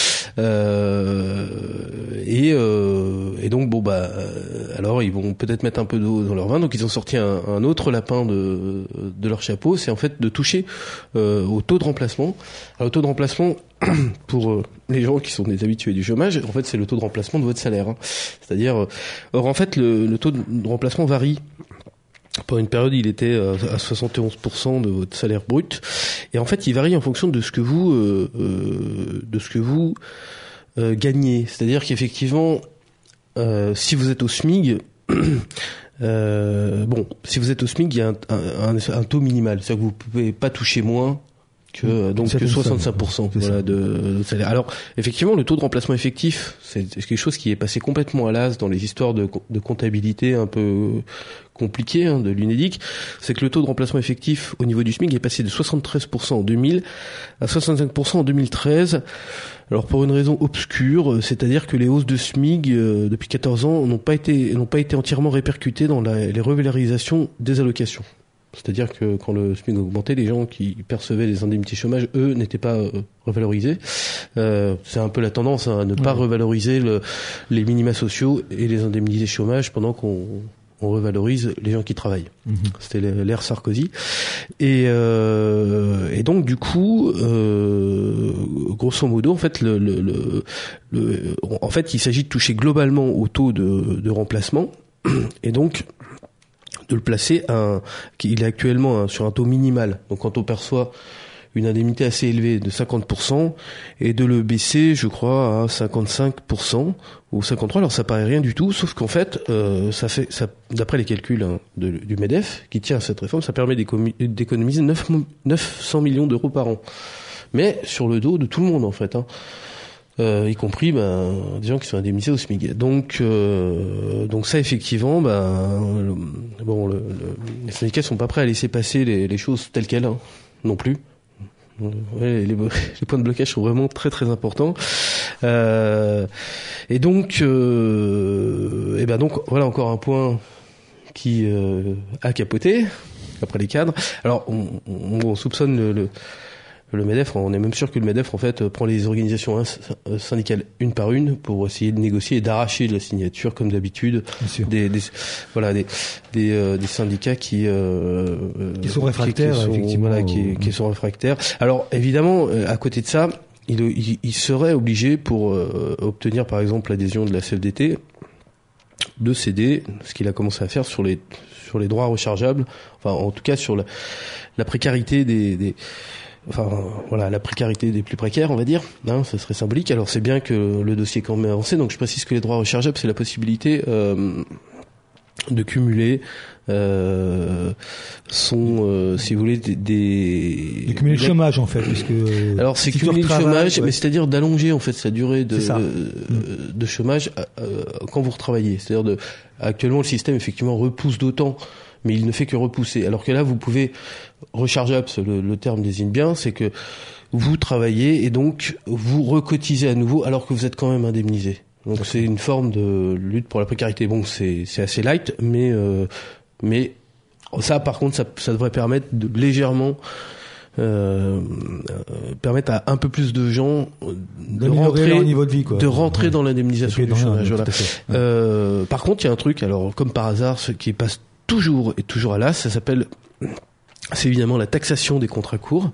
euh, et, euh, et donc bon bah, euh, alors ils vont peut-être mettre un peu d'eau dans leur vin. Donc ils ont sorti un, un autre lapin de de leur chapeau, c'est en fait de toucher euh, au taux de remplacement. Alors, le taux de remplacement pour euh, les gens qui sont des habitués du chômage, en fait c'est le taux de remplacement de votre salaire. Hein. C'est-à-dire, euh, or en fait le, le taux de remplacement varie. Pendant une période, il était à soixante et onze pour cent de votre salaire brut, et en fait, il varie en fonction de ce que vous, euh, euh, de ce que vous euh, gagnez. C'est-à-dire qu'effectivement, euh, si vous êtes au SMIC, euh, bon, si vous êtes au SMIC, il y a un, un, un, un taux minimal, c'est-à-dire que vous pouvez pas toucher moins que donc que soixante-cinq pour cent voilà, de, de salaire. Alors effectivement, le taux de remplacement effectif, c'est quelque chose qui est passé complètement à l'as dans les histoires de, de comptabilité un peu compliquées, hein, de l'UNEDIC. C'est que le taux de remplacement effectif au niveau du SMIC est passé de soixante-treize pour cent en deux mille à soixante-cinq pour cent en deux mille treize. Alors pour une raison obscure, c'est-à-dire que les hausses de SMIC euh, depuis quatorze ans n'ont pas été n'ont pas été entièrement répercutées dans la, les revalorisations des allocations. C'est-à-dire que quand le SMIC augmentait, les gens qui percevaient des indemnités chômage, eux, n'étaient pas euh, revalorisés. Euh, c'est un peu la tendance hein, à ne pas ouais. revaloriser le, les minima sociaux et les indemnités chômage pendant qu'on on revalorise les gens qui travaillent. Mmh. C'était l'ère Sarkozy. Et, euh, et donc du coup, euh, grosso modo, en fait, le, le, le, le en fait, il s'agit de toucher globalement au taux de, de remplacement, et donc de le placer à un, il est actuellement hein, sur un taux minimal. Donc quand on perçoit une indemnité assez élevée de cinquante pour cent et de le baisser, je crois, à cinquante-cinq pour cent ou cinquante-trois. Alors ça paraît rien du tout, sauf qu'en fait, euh, ça fait, ça, d'après les calculs hein, de, du MEDEF qui tient à cette réforme, ça permet d'économiser neuf cents millions d'euros par an. Mais sur le dos de tout le monde en fait. Hein. Euh, y compris ben, des gens qui sont indemnisés au SMIC. Donc, euh, donc ça effectivement, ben, le, bon, le, le, les syndicats sont pas prêts à laisser passer les, les choses telles quelles hein, non plus. Ouais, les, les points de blocage sont vraiment très très importants. Euh, et donc, euh, et ben donc voilà encore un point qui euh, a capoté après les cadres. Alors on, on, on soupçonne le, le le MEDEF, on est même sûr que le MEDEF en fait prend les organisations syndicales une par une pour essayer de négocier et d'arracher de la signature comme d'habitude des, des voilà des des, euh, des syndicats qui euh, qui sont réfractaires qui, qui sont, effectivement voilà, qui, qui sont réfractaires. Alors évidemment à côté de ça, il, il, il serait obligé pour euh, obtenir par exemple l'adhésion de la C F D T de céder ce qu'il a commencé à faire sur les sur les droits rechargeables, enfin en tout cas sur la, la précarité des, des Enfin, voilà, la précarité des plus précaires, on va dire, hein, ça serait symbolique. Alors, c'est bien que le dossier est quand même avancé. Donc, je précise que les droits rechargeables, c'est la possibilité euh, de cumuler euh, son, euh, si vous voulez, des... des de cumuler le chômage, en fait, puisque... Alors, c'est si cumuler le chômage, ouais. mais c'est-à-dire d'allonger, en fait, sa durée de, euh, de chômage euh, quand vous retravaillez. C'est-à-dire, de, actuellement, le système, effectivement, repousse d'autant, mais il ne fait que repousser. Alors que là, vous pouvez rechargeable, le, le terme désigne bien, c'est que vous travaillez et donc vous recotisez à nouveau alors que vous êtes quand même indemnisé. Donc c'est une forme de lutte pour la précarité. Bon, c'est c'est assez light, mais euh, mais ça, par contre, ça, ça devrait permettre de légèrement euh, euh, permettre à un peu plus de gens de rentrer, leur niveau de vie, quoi. de rentrer ouais. dans l'indemnisation du chômage. Voilà. Ouais. Euh, par contre, il y a un truc, alors comme par hasard, ce qui passe toujours et toujours à l'as, ça s'appelle, c'est évidemment la taxation des contrats courts.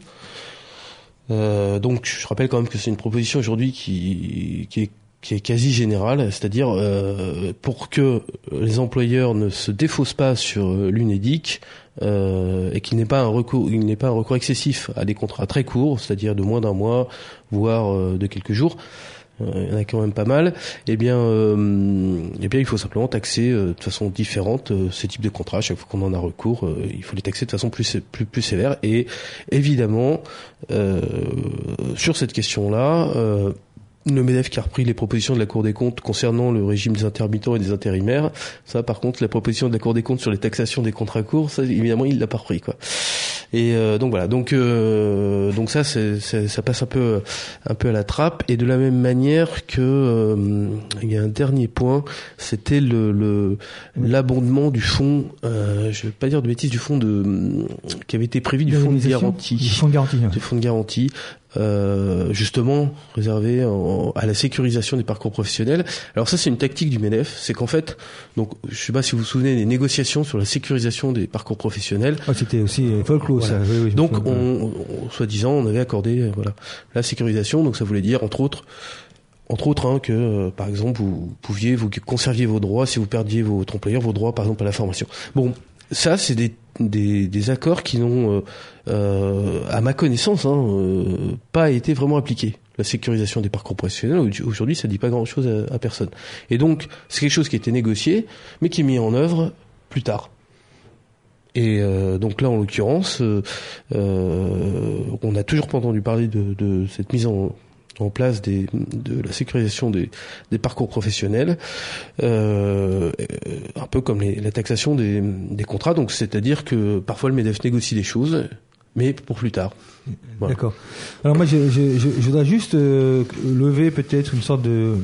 Euh, donc, je rappelle quand même que c'est une proposition aujourd'hui qui, qui est qui est quasi générale, c'est-à-dire euh, pour que les employeurs ne se défaussent pas sur l'UNEDIC euh, et qu'il n'ait pas un recours, il n'ait pas un recours excessif à des contrats très courts, c'est-à-dire de moins d'un mois, voire euh, de quelques jours. Euh, il y en a quand même pas mal. Eh bien, euh, eh bien, il faut simplement taxer euh, de façon différente euh, ces types de contrats. Chaque fois qu'on en a recours, euh, il faut les taxer de façon plus plus plus sévère. Et évidemment, euh, sur cette question-là. Euh, Le MEDEF qui a repris les propositions de la Cour des comptes concernant le régime des intermittents et des intérimaires, ça par contre la proposition de la Cour des comptes sur les taxations des contrats courts, ça évidemment il l'a pas repris quoi. Et euh, donc voilà, donc euh, donc ça c'est, c'est ça passe un peu un peu à la trappe. Et de la même manière que euh, il y a un dernier point, c'était le, le l'abondement du fonds, euh, je vais pas dire de bêtises, du fonds de qui avait été prévu du fonds de garantie, du fonds de garantie, ouais. du fonds de garantie. Euh, justement réservé en, à la sécurisation des parcours professionnels. Alors ça c'est une tactique du MEDEF, c'est qu'en fait, donc je sais pas si vous vous souvenez des négociations sur la sécurisation des parcours professionnels. Oh, c'était aussi folklore voilà. ça. Oui, oui, donc on, on, soi-disant on avait accordé euh, voilà la sécurisation, donc ça voulait dire entre autres entre autres hein, que euh, par exemple vous pouviez vous conserviez vos droits si vous perdiez votre employeur, vos droits par exemple à la formation. Bon, ça c'est des Des, des accords qui n'ont, euh, euh, à ma connaissance, hein, euh, pas été vraiment appliqués. La sécurisation des parcours professionnels, aujourd'hui, ça dit pas grand-chose à, à personne. Et donc, c'est quelque chose qui a été négocié, mais qui est mis en œuvre plus tard. Et euh, donc là, en l'occurrence, euh, euh, on n'a toujours pas entendu parler de, de cette mise en en place des, de la sécurisation des, des parcours professionnels, euh, un peu comme les, la taxation des, des contrats. Donc, c'est-à-dire que parfois le MEDEF négocie des choses, mais pour plus tard. Voilà. D'accord. Alors moi, je, je, je, je voudrais juste euh, lever peut-être une sorte de,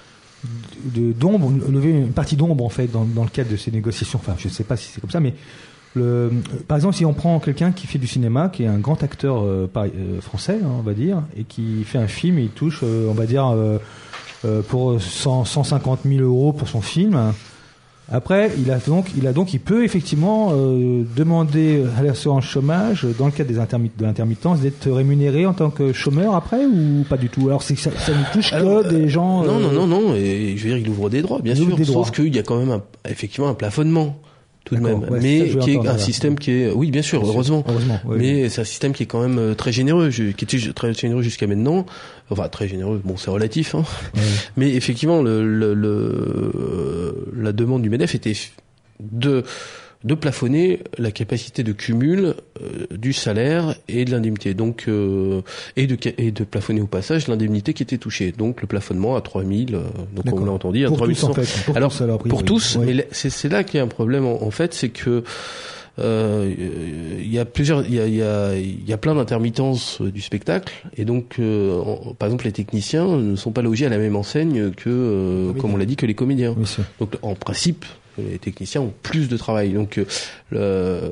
de d'ombre, lever une partie d'ombre en fait dans, dans le cadre de ces négociations. Enfin, je ne sais pas si c'est comme ça, mais Le, par exemple, si on prend quelqu'un qui fait du cinéma, qui est un grand acteur euh, par, euh, français, hein, on va dire, et qui fait un film, et il touche, euh, on va dire, euh, euh, pour cent, cent cinquante mille euros pour son film. Après, il a donc, il a donc, il peut effectivement euh, demander à l'assurance chômage, dans le cadre des intermitt- de l'intermittence, d'être rémunéré en tant que chômeur après ou pas du tout. Alors, c'est, ça, ça ne touche Alors, que des gens. Non, euh, non, non, non. Et je veux dire, il ouvre des droits, bien sûr. Sauf qu'il y a quand même un, effectivement un plafonnement. Tout de D'accord, même, ouais, mais ça, qui est un voilà. système qui est, oui, bien sûr, Bien heureusement, sûr, heureusement oui, mais oui. c'est un système qui est quand même très généreux, qui était très généreux jusqu'à maintenant. Enfin, très généreux, bon, c'est relatif, hein. Oui. Mais effectivement, le, le, le, la demande du MEDEF était de de plafonner la capacité de cumul euh, du salaire et de l'indemnité, donc euh, et de et de plafonner au passage l'indemnité qui était touchée, donc le plafonnement à trois mille, euh, donc D'accord. on l'a entendu, à pour trois mille cent. Tous, en fait. Pour alors tous, alors, pour tous, oui. mais c'est c'est là qu'il y a un problème en, en fait, c'est que euh, il y a plusieurs, il y a il y a il y a plein d'intermittences du spectacle, et donc euh, en, par exemple les techniciens ne sont pas logés à la même enseigne que euh, comme on l'a dit que les comédiens. Oui, donc en principe les techniciens ont plus de travail, donc euh, le, euh,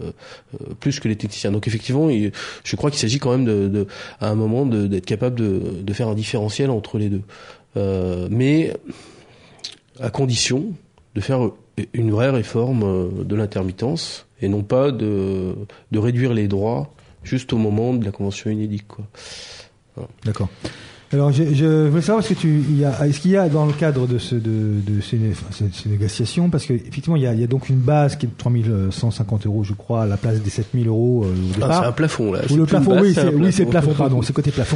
plus que les techniciens. Donc effectivement, il, je crois qu'il s'agit quand même de, de à un moment de, d'être capable de, de faire un différentiel entre les deux, euh, mais à condition de faire une vraie réforme de l'intermittence et non pas de, de réduire les droits juste au moment de la convention UNEDIC, quoi. Voilà. D'accord. Alors, je, je voulais savoir, est-ce que tu, il y a, est-ce qu'il y a dans le cadre de, ce, de, de ces, ces, ces négociations, parce que effectivement, il y a, il y a donc une base qui est de trois mille cent cinquante euros, je crois, à la place des sept mille euros euh, au départ. Ah, c'est un plafond, là. Ou le plafond, base, oui, c'est, c'est, un oui, c'est le plafond. plafond, pardon, c'est côté plafond.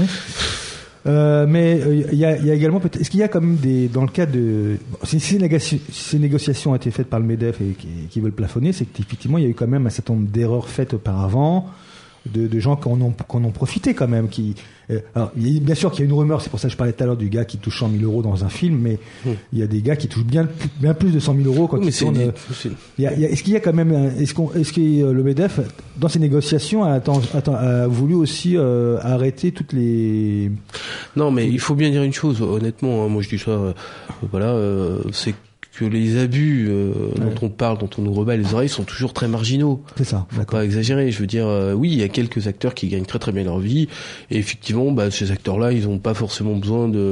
Euh, mais euh, il y, a, il y a également, peut-être, est-ce qu'il y a quand même des, dans le cadre de, si ces, négoci- ces négociations ont été faites par le MEDEF et qui, qui veulent plafonner, c'est qu'effectivement, il y a eu quand même un certain nombre d'erreurs faites auparavant, de, de gens qui en ont, qui en ont profité quand même, qui, euh, alors, il y a, bien sûr qu'il y a une rumeur, c'est pour ça que je parlais tout à l'heure du gars qui touche cent mille euros dans un film, mais mmh. il y a des gars qui touchent bien, bien plus de cent mille euros quand oui, ils tournent. Des, euh, il y a, il y a, est-ce qu'il y a quand même, un, est-ce qu'on, est-ce que le MEDEF, dans ses négociations, a, attend, attend, a voulu aussi euh, arrêter toutes les... Non, mais il faut bien dire une chose, honnêtement, hein, moi je dis ça, euh, voilà, euh, c'est que les abus euh, ouais. dont on parle, dont on nous rebat les oreilles, sont toujours très marginaux. C'est ça. Faut pas exagérer. Je veux dire, euh, oui, il y a quelques acteurs qui gagnent très très bien leur vie, et effectivement, bah, ces acteurs-là, ils n'ont pas forcément besoin de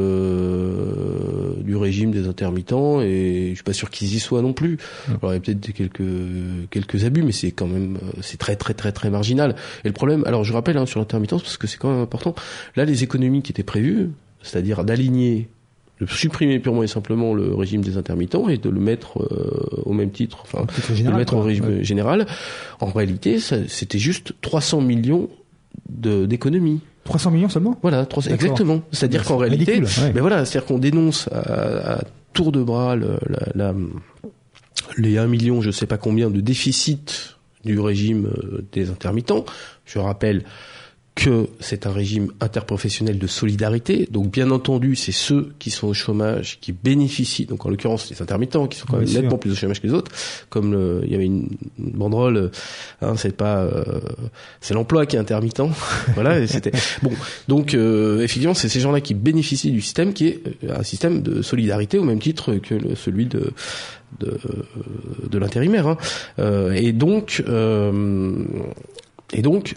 euh, du régime des intermittents, et je suis pas sûr qu'ils y soient non plus. Ouais. Alors il y a peut-être quelques quelques abus, mais c'est quand même c'est très très très très marginal. Et le problème, alors je rappelle hein, sur l'intermittence, parce que c'est quand même important. Là, les économies qui étaient prévues, c'est-à-dire d'aligner, de supprimer purement et simplement le régime des intermittents et de le mettre euh, au même titre, enfin, général, de le mettre quoi. Au régime ouais. général. En réalité, ça, c'était juste trois cents millions de, d'économies. trois cents millions seulement? Voilà, trois cents, exactement. C'est-à-dire ouais, qu'en c'est réalité, ridicule, ouais. ben voilà, c'est-à-dire qu'on dénonce à, à tour de bras le, la, la, les un million, je sais pas combien, de déficit du régime des intermittents. Je rappelle que c'est un régime interprofessionnel de solidarité, donc bien entendu c'est ceux qui sont au chômage qui bénéficient, donc en l'occurrence les intermittents qui sont quand même oui, nettement sûr. plus au chômage que les autres, comme le, il y avait une, une banderole, hein, c'est pas, euh, c'est l'emploi qui est intermittent, voilà, et c'était bon. Donc euh, effectivement c'est ces gens-là qui bénéficient du système qui est un système de solidarité au même titre que le, celui de de, de l'intérimaire, hein. euh, et donc euh, et donc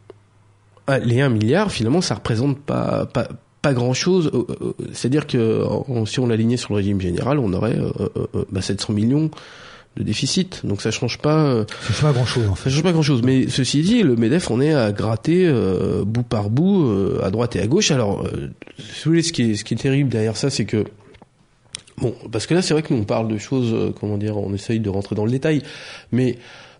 les un milliard, finalement, ça représente pas, pas, pas grand chose. C'est-à-dire que, si on l'alignait sur le régime général, on aurait, euh, euh, bah, sept cents millions de déficit. Donc ça change pas, ça change pas grand chose, en fait. Ça change pas grand chose. Mais ceci dit, le MEDEF, on est à gratter, euh, bout par bout, euh, à droite et à gauche. Alors, euh, si vous voulez, ce qui est, ce qui est terrible derrière ça, c'est que, bon, parce que là, c'est vrai que nous, on parle de choses, euh, comment dire, on essaye de rentrer dans le détail, mais,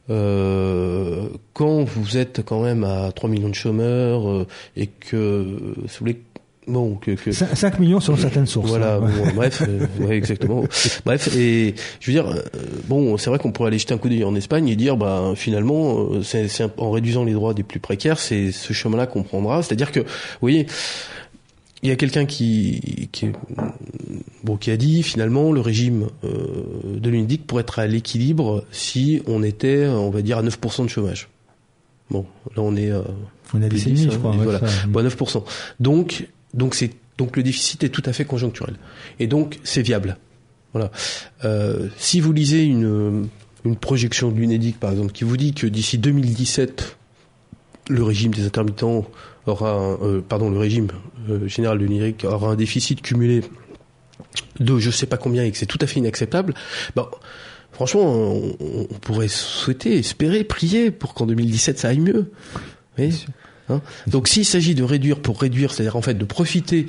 Euh, quand vous êtes quand même à trois millions de chômeurs euh, et que si vous voulez bon que, que cinq millions selon certaines sources voilà hein. bon, bref euh, ouais exactement bref et je veux dire euh, bon c'est vrai qu'on pourrait aller jeter un coup d'œil en Espagne et dire bah finalement euh, c'est, c'est en réduisant les droits des plus précaires c'est ce chemin-là qu'on prendra, c'est-à-dire que vous voyez il y a quelqu'un qui, qui, bon, qui a dit finalement le régime euh, de l'UNEDIC pourrait être à l'équilibre si on était, on va dire, à neuf pour cent de chômage. Bon, là on est, euh, on est à dix, je crois. Ouais, voilà, ça, bon, neuf pour cent. Donc, donc c'est, donc le déficit est tout à fait conjoncturel. Et donc c'est viable. Voilà. Euh, si vous lisez une, une projection de l'UNEDIC par exemple qui vous dit que d'ici deux mille dix-sept le régime des intermittents aura, un, euh, pardon, le régime euh, général de l'UNEDIC aura un déficit cumulé de je sais pas combien et que c'est tout à fait inacceptable. Ben, franchement, on, on pourrait souhaiter, espérer, prier pour qu'en deux mille dix-sept ça aille mieux. Vous voyez, hein ? Donc, s'il s'agit de réduire pour réduire, c'est-à-dire en fait de profiter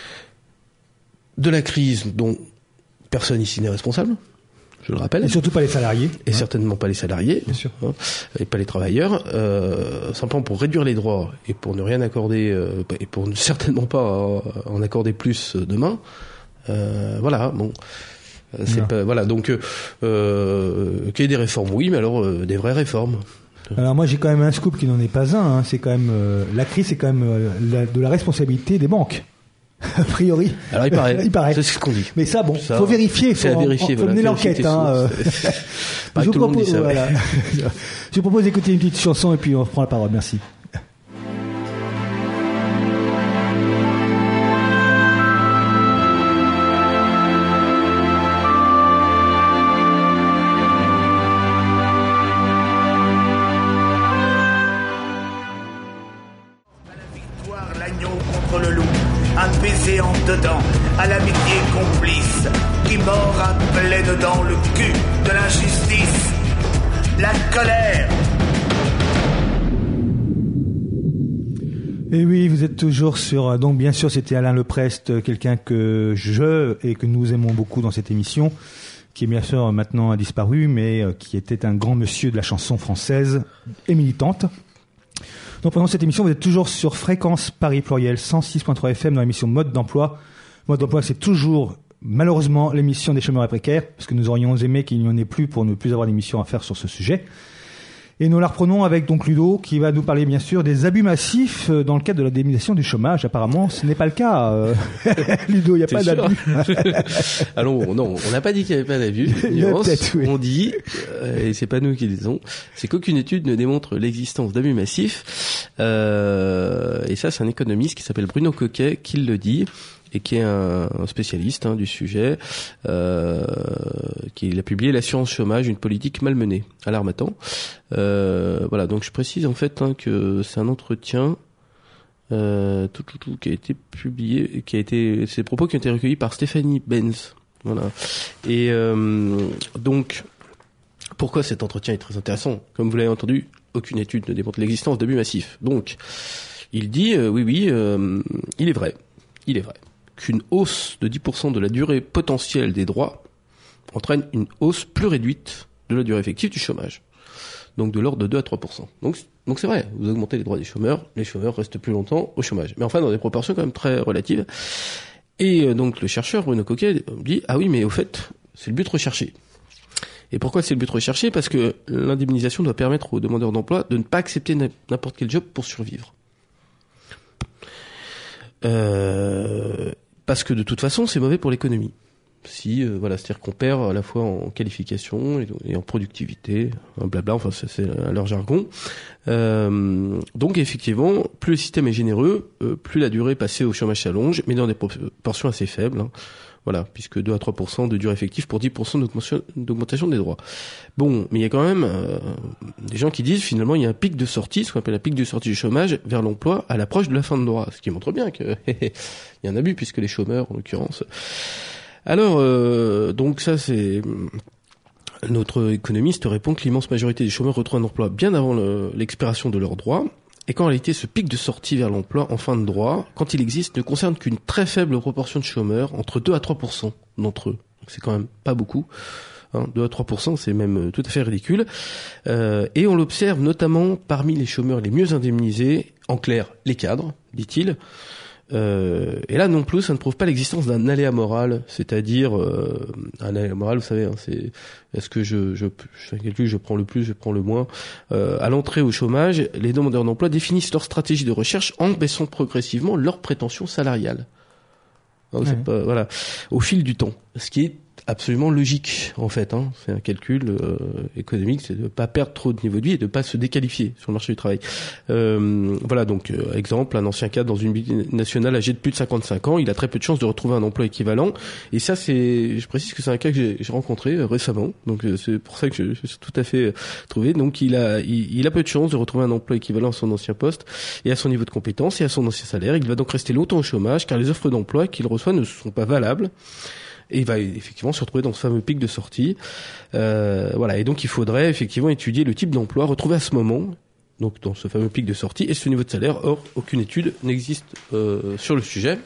de la crise dont personne ici n'est responsable. Je le rappelle. Et surtout pas les salariés. Et hein. certainement pas les salariés. Bien sûr. Hein, et pas les travailleurs. Euh, simplement pour réduire les droits et pour ne rien accorder, euh, et pour ne certainement pas en accorder plus demain. Euh, voilà, bon. C'est pas, voilà, donc, euh, qu'il y ait des réformes, oui, mais alors, euh, des vraies réformes. Alors moi, j'ai quand même un scoop qui n'en est pas un, hein. C'est quand même, euh, la crise, c'est quand même euh, la, de la responsabilité des banques. A priori. Alors il paraît. il paraît. C'est ce qu'on dit. Mais ça, bon, ça, faut vérifier. C'est faut à vérifier. Faut voilà, mener l'enquête. Hein, euh. Je vous propose, voilà. Je vous propose d'écouter une petite chanson et puis on reprend la parole. Merci. l'amitié complice qui mord à pleines dents le cul de l'injustice, la colère. Et oui, vous êtes toujours sur... Donc bien sûr, c'était Alain Leprest, quelqu'un que je et que nous aimons beaucoup dans cette émission, qui est bien sûr maintenant disparu, mais qui était un grand monsieur de la chanson française et militante. Donc pendant cette émission, vous êtes toujours sur Fréquence Paris Pluriel cent six virgule trois F M dans l'émission Mode d'emploi. Mode d'emploi, c'est toujours malheureusement l'émission des chômeurs et précaires, parce que nous aurions aimé qu'il n'y en ait plus pour ne plus avoir d'émission à faire sur ce sujet. Et nous la reprenons avec donc Ludo, qui va nous parler bien sûr des abus massifs dans le cadre de l'indemnisation du chômage. Apparemment, ce n'est pas le cas. Euh... Ludo, il n'y a pas d'abus. Alors non, on n'a pas dit qu'il n'y avait pas d'abus. Oui. On dit, euh, et c'est pas nous qui le disons, c'est qu'aucune étude ne démontre l'existence d'abus massifs. Euh, et ça, c'est un économiste qui s'appelle Bruno Coquet qui le dit, et qui est un, un spécialiste hein, du sujet, euh, qui il a publié L'assurance chômage, une politique malmenée à l'Harmattan. Euh, voilà, donc je précise en fait hein, que c'est un entretien euh, tout, tout, tout, qui a été publié, qui a été, ces propos qui ont été recueillis par Stéphanie Benz. Voilà. Et euh, donc, pourquoi cet entretien est très intéressant ? Comme vous l'avez entendu, aucune étude ne démontre l'existence d'abus massifs. Donc, il dit, euh, oui, oui, euh, il est vrai, il est vrai. qu'une hausse de dix pour cent de la durée potentielle des droits entraîne une hausse plus réduite de la durée effective du chômage. Donc de l'ordre de deux à trois pour cent. Donc, donc c'est vrai, vous augmentez les droits des chômeurs, les chômeurs restent plus longtemps au chômage. Mais enfin dans des proportions quand même très relatives. Et donc le chercheur Bruno Coquet dit « Ah oui, mais au fait, c'est le but recherché ». Et pourquoi c'est le but recherché ? Parce que l'indemnisation doit permettre aux demandeurs d'emploi de ne pas accepter n'importe quel job pour survivre. Euh, parce que de toute façon, c'est mauvais pour l'économie. Si, euh, voilà, c'est-à-dire qu'on perd à la fois en qualification et, et en productivité, hein, blabla, enfin ça, c'est leur jargon. Euh, donc effectivement, plus le système est généreux, euh, plus la durée passée au chômage s'allonge, mais dans des proportions assez faibles. Hein. Voilà, puisque deux à trois pour cent de durée effective pour dix pour cent d'augmentation, d'augmentation des droits. Bon, mais il y a quand même euh, des gens qui disent finalement il y a un pic de sortie, ce qu'on appelle un pic de sortie du chômage vers l'emploi à l'approche de la fin de droit, ce qui montre bien qu'il y a un abus puisque les chômeurs en l'occurrence. Alors, euh, donc ça c'est... Notre économiste répond que l'immense majorité des chômeurs retrouvent un emploi bien avant le, l'expiration de leurs droits, et qu'en réalité ce pic de sortie vers l'emploi en fin de droit, quand il existe, ne concerne qu'une très faible proportion de chômeurs, entre deux à trois pour cent d'entre eux. Donc c'est quand même pas beaucoup. Hein, deux à trois pour cent, c'est même tout à fait ridicule. Euh, et on l'observe notamment parmi les chômeurs les mieux indemnisés, en clair, les cadres, dit-il. Euh, et là non plus, ça ne prouve pas l'existence d'un aléa moral, c'est-à-dire euh, un aléa moral, vous savez, hein, c'est est-ce que je je je fais un calcul, je prends le plus, je prends le moins. Euh, à l'entrée au chômage, les demandeurs d'emploi définissent leur stratégie de recherche en baissant progressivement leurs prétentions salariales. Hein, c'est pas, voilà, au fil du temps, ce qui est absolument logique en fait. Hein. C'est un calcul euh, économique, c'est de ne pas perdre trop de niveau de vie et de ne pas se déqualifier sur le marché du travail. Euh, voilà donc euh, exemple, un ancien cadre dans une multinationale âgé de plus de cinquante-cinq ans, il a très peu de chances de retrouver un emploi équivalent. Et ça c'est, je précise que c'est un cas que j'ai, j'ai rencontré euh, récemment, donc euh, c'est pour ça que je, je suis tout à fait euh, trouvé. Donc il a, il, il a peu de chances de retrouver un emploi équivalent à son ancien poste et à son niveau de compétence et à son ancien salaire. Il va donc rester longtemps au chômage car les offres d'emploi qu'il reçoit ne sont pas valables. Et il va effectivement se retrouver dans ce fameux pic de sortie. Euh, voilà. Et donc, il faudrait effectivement étudier le type d'emploi retrouvé à ce moment, donc dans ce fameux pic de sortie, et ce niveau de salaire. Or, aucune étude n'existe euh, sur le sujet.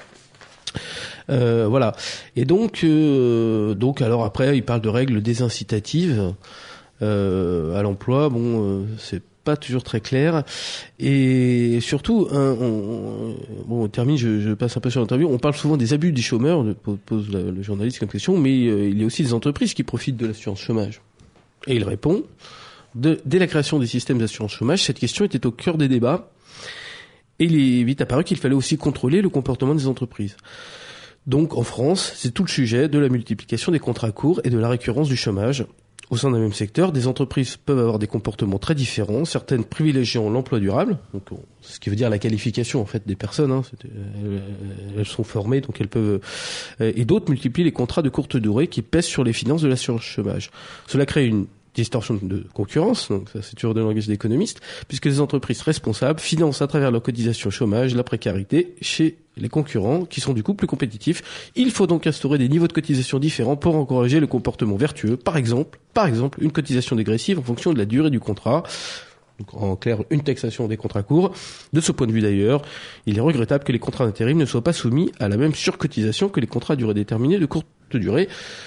Euh, voilà. Et donc, euh, donc, alors après, il parle de règles désincitatives euh, à l'emploi. Bon, euh, c'est pas toujours très clair, et surtout hein, on, on, bon on termine, je, je passe un peu sur l'interview, on parle souvent des abus des chômeurs, pose le, le journaliste comme question, mais euh, il y a aussi des entreprises qui profitent de l'assurance chômage, et il répond de, dès la création des systèmes d'assurance chômage, cette question était au cœur des débats, et il est vite apparu qu'il fallait aussi contrôler le comportement des entreprises. Donc en France, c'est tout le sujet de la multiplication des contrats courts et de la récurrence du chômage. Au sein d'un même secteur, des entreprises peuvent avoir des comportements très différents, certaines privilégiant l'emploi durable, donc ce qui veut dire la qualification en fait des personnes, hein, elles, elles sont formées, donc elles peuvent, et d'autres multiplient les contrats de courte durée qui pèsent sur les finances de l'assurance chômage. Cela crée une distorsion de concurrence, donc ça c'est toujours de langage d'économiste, puisque les entreprises responsables financent à travers leur cotisation chômage la précarité chez les concurrents qui sont du coup plus compétitifs. Il faut donc instaurer des niveaux de cotisation différents pour encourager le comportement vertueux. Par exemple, par exemple, une cotisation dégressive en fonction de la durée du contrat. Donc, en clair, une taxation des contrats courts. De ce point de vue d'ailleurs, il est regrettable que les contrats d'intérim ne soient pas soumis à la même surcotisation que les contrats à durée déterminée de courte durée.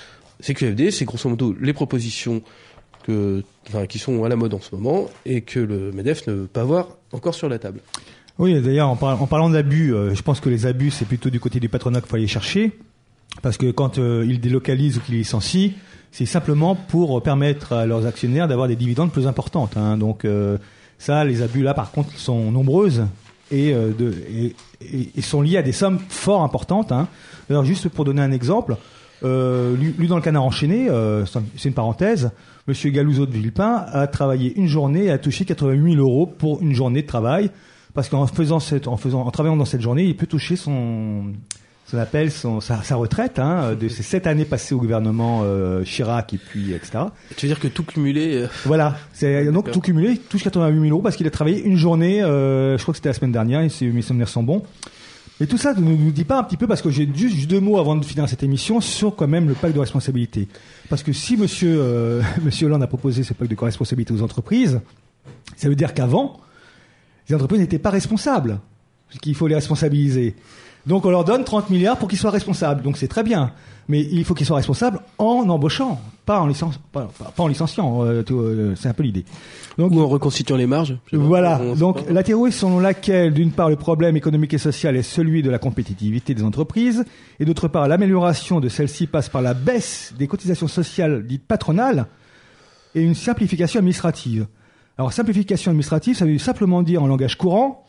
C Q F D, c'est grosso modo les propositions que, enfin, qui sont à la mode en ce moment et que le MEDEF ne veut pas voir encore sur la table. Oui, d'ailleurs, en, par- en parlant d'abus, euh, je pense que les abus, c'est plutôt du côté du patronat qu'il faut aller chercher, parce que quand euh, ils délocalisent ou qu'ils licencient, c'est simplement pour permettre à leurs actionnaires d'avoir des dividendes plus importantes. Hein. Donc euh, ça, les abus là, par contre, sont nombreuses et, euh, de, et, et, et sont liés à des sommes fort importantes. Hein. Alors, juste pour donner un exemple, euh, lui, lui dans le Canard enchaîné, euh, c'est une parenthèse. Monsieur Galouzeau de Villepin a travaillé une journée et a touché quatre-vingt-huit mille euros pour une journée de travail, parce qu'en faisant cette, en faisant, en travaillant dans cette journée, il peut toucher son, son appel, son, sa, sa retraite, hein, de ces sept années passées au gouvernement euh, Chirac et puis et cetera. Tu veux dire que tout cumulé euh... Voilà, c'est donc tout cumulé, il touche quatre-vingt-huit mille euros parce qu'il a travaillé une journée, euh, je crois que c'était la semaine dernière, et si mes souvenirs sont bons. Et tout ça ne nous dit pas un petit peu, parce que j'ai juste, juste deux mots avant de finir cette émission sur quand même le pacte de responsabilité. Parce que si monsieur, euh, monsieur Hollande a proposé ce pacte de responsabilité aux entreprises, ça veut dire qu'avant, les entreprises n'étaient pas responsables, qu'il faut les responsabiliser. Donc on leur donne trente milliards pour qu'ils soient responsables. Donc c'est très bien. Mais il faut qu'ils soient responsables en embauchant, pas en, licen... pas, pas en licenciant. Euh, tout, euh, c'est un peu l'idée. Donc, ou en reconstituant les marges. Voilà. Donc la théorie selon laquelle, d'une part, le problème économique et social est celui de la compétitivité des entreprises, et d'autre part, l'amélioration de celle-ci passe par la baisse des cotisations sociales dites patronales et une simplification administrative. Alors simplification administrative, ça veut simplement dire en langage courant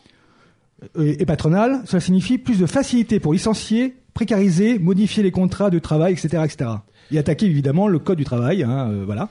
et, et patronal, cela signifie plus de facilité pour licencier, précariser, modifier les contrats de travail, et cetera, et cetera. Et attaquer évidemment le code du travail, hein, euh, voilà.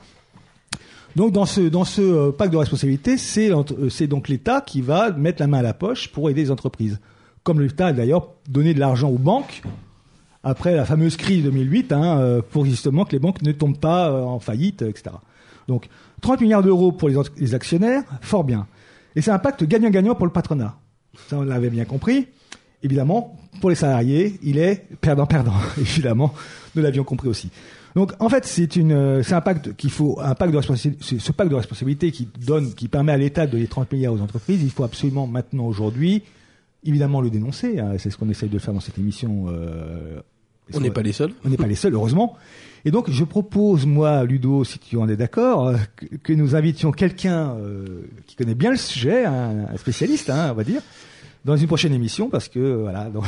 Donc dans ce dans ce euh, pacte de responsabilité, c'est c'est donc l'État qui va mettre la main à la poche pour aider les entreprises. Comme l'État a d'ailleurs donné de l'argent aux banques après la fameuse crise deux mille huit, hein, euh, pour justement que les banques ne tombent pas euh, en faillite, et cetera. Donc trente milliards d'euros pour les, les actionnaires, fort bien. Et c'est un pacte gagnant-gagnant pour le patronat. Ça, on l'avait bien compris. Évidemment, pour les salariés, il est perdant-perdant. Évidemment, nous l'avions compris aussi. Donc, en fait, c'est une, c'est un pacte qu'il faut, un pacte de responsabilité, ce pacte de responsabilité qui donne, qui permet à l'État de donner trente milliards aux entreprises. Il faut absolument maintenant, aujourd'hui, évidemment, le dénoncer. Hein, c'est ce qu'on essaye de faire dans cette émission. Euh, on n'est pas les seuls. On n'est pas les seuls, heureusement. Et donc, je propose, moi, Ludo, si tu en es d'accord, euh, que, que nous invitions quelqu'un euh, qui connaît bien le sujet, un, un spécialiste, hein, on va dire, dans une prochaine émission, parce que voilà. Donc,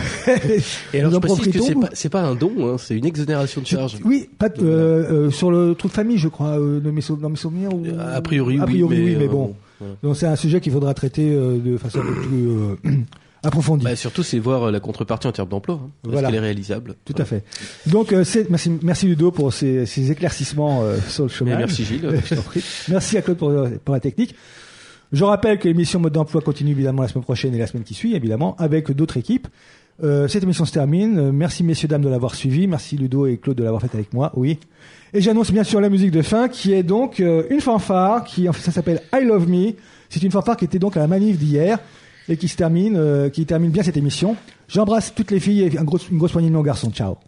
et alors je précise que c'est pas c'est pas un don, hein, c'est une exonération de charges. Oui, pas de, euh, euh, sur le trou de famille, je crois, euh, de mes dans mes souvenirs. Ou, a priori, a priori, oui, mais, oui, mais euh, bon. Voilà. Donc c'est un sujet qu'il faudra traiter euh, de façon un peu plus euh, approfondie. Bah, surtout, c'est voir la contrepartie en termes d'emploi. Hein, est-ce voilà. qu'elle est réalisable? Tout voilà. à fait. Donc euh, c'est, merci, merci Ludo pour ces, ces éclaircissements euh, sur le chemin. Merci Gilles. Je t'en prie. Merci à Claude pour, pour la technique. Je rappelle que l'émission Mode d'emploi continue évidemment la semaine prochaine et la semaine qui suit, évidemment, avec d'autres équipes. Euh, cette émission se termine. Merci messieurs, dames de l'avoir suivi. Merci Ludo et Claude de l'avoir fait avec moi. Oui. Et j'annonce bien sûr la musique de fin, qui est donc euh, une fanfare, qui en fait, ça s'appelle I Love Me. C'est une fanfare qui était donc à la manif d'hier et qui se termine, euh, qui termine bien cette émission. J'embrasse toutes les filles et un gros, une grosse poignée de nos garçons. Ciao.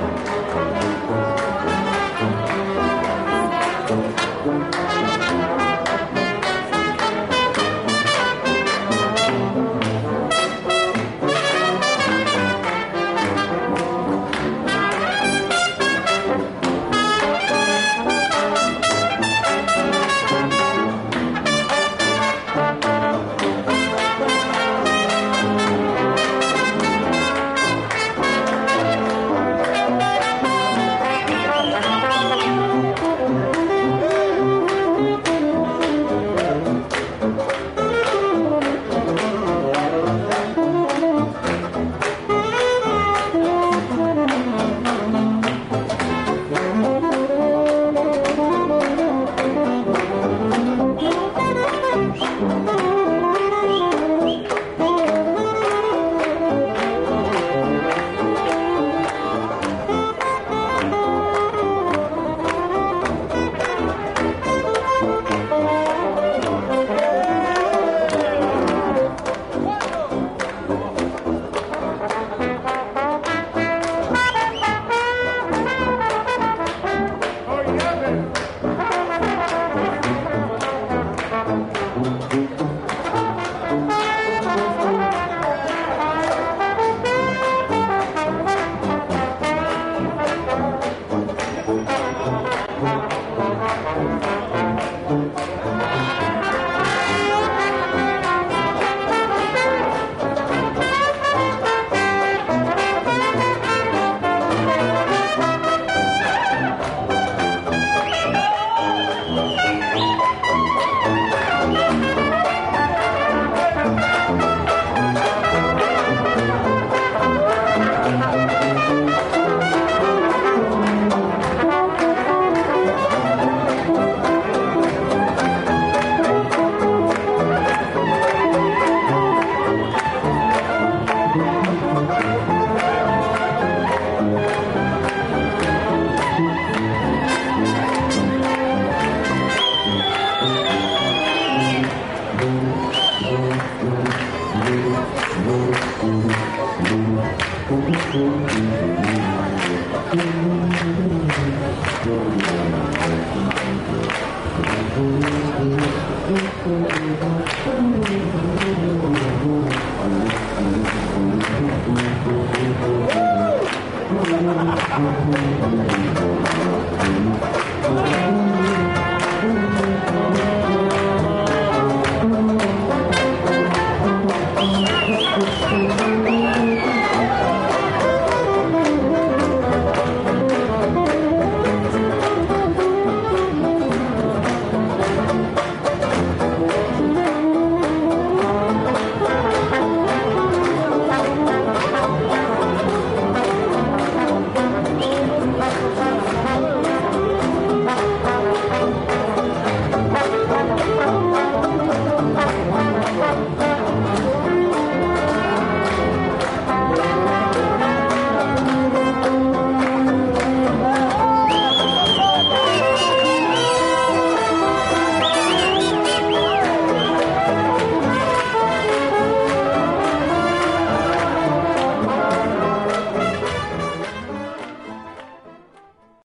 Thank you. Thank you.